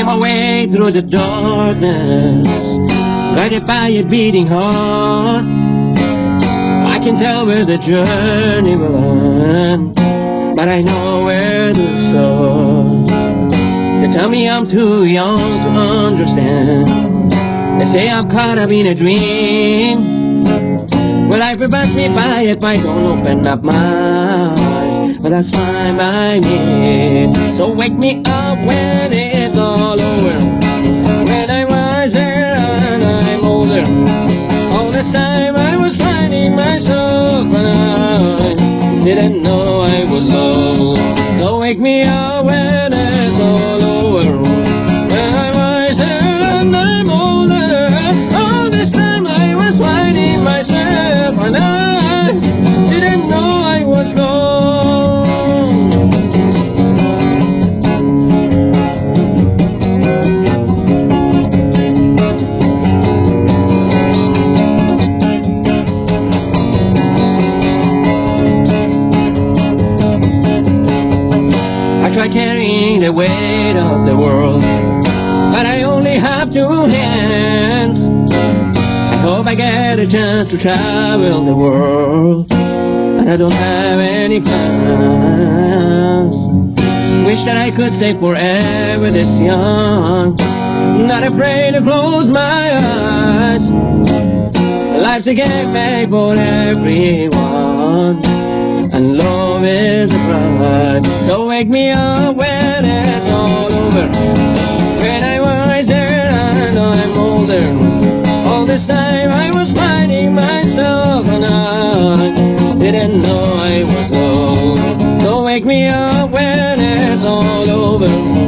my way through the darkness, guided by a beating heart. I can tell where the journey will end, but I know where to start. They tell me I'm too young to understand. They say I'm caught up in a dream. Well, life will pass me by if I don't open up my eyes. But that's fine by me. So wake me up when it's all over, when I'm wiser and I'm older. All this time I was finding myself, and I didn't know I was lost. So wake me up when it's all over, when I'm wiser and I'm older. All this time I was finding myself, and I didn't know I was lost. I try carrying the weight of the world, but I only have two hands. I hope I get a chance to travel the world, and I don't have any plans. Wish that I could stay forever this young, not afraid to close my eyes. Life's a game made for everyone, and love is the prize. So wake me up when it's all over, when I'm wiser and I'm older. All this time I was finding myself, and I didn't know I was lost. So wake me up when it's all over,